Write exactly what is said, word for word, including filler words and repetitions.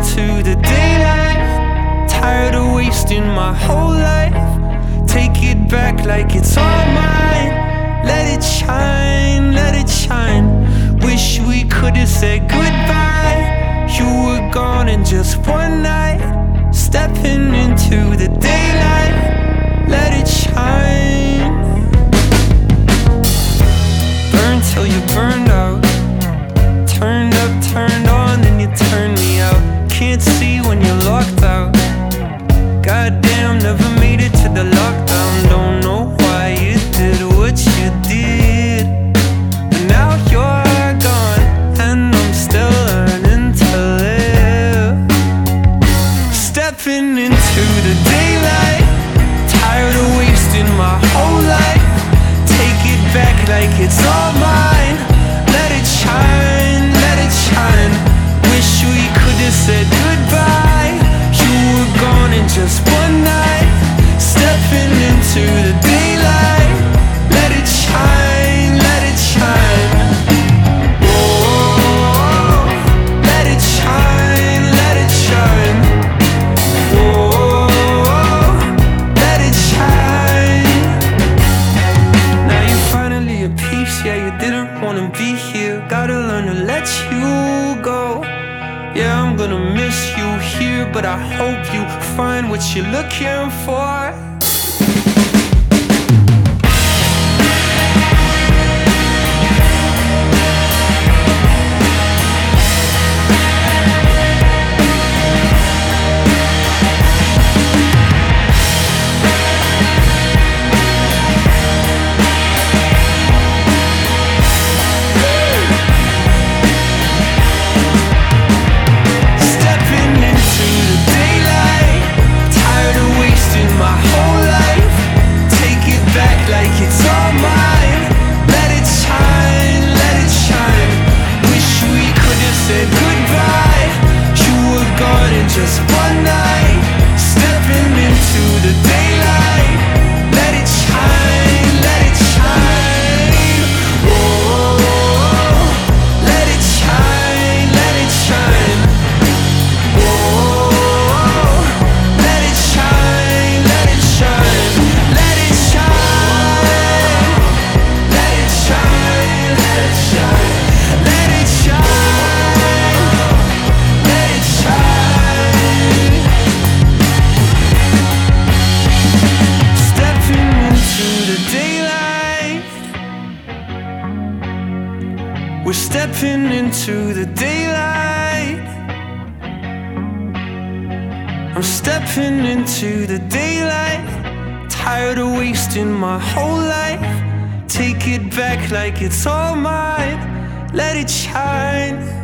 into the daylight. Tired of wasting my whole life. Take it back like it's all mine. Let it shine, let it shine. Wish we could've said goodbye. You were gone in just one night. Stepping into the daylight. Let it shine. Burn till you burned out. Turned up, turned on, then you turned me out. Can't see when you're locked out. Goddamn, never made it to the lockdown. Don't know why you did what you did. But now you're gone, and I'm still learning to live. Stepping into the daylight. Tired of wasting my whole life. Take it back like it's all mine. Let it shine, let it shine. Wish we could've said goodbye. You were gone in just one night. Stepping into the daylight. Let it shine, let it shine. Oh, let it shine, let it shine. Oh, let it shine. Now you're finally at peace. Yeah, you didn't wanna be here. Gotta learn to let you go. Yeah, I'm gonna miss you here, but I hope you find what you're looking for. Just one night, stepping into the daylight. Let it shine, let it shine. Oh, let it shine, let it shine. Oh, let it shine, let it shine. Let it shine, let it shine, let it shine. Let it shine, let it shine. Stepping into the daylight. We're stepping into the daylight. I'm stepping into the daylight. Tired of wasting my whole life. Take it back like it's all mine. Let it shine.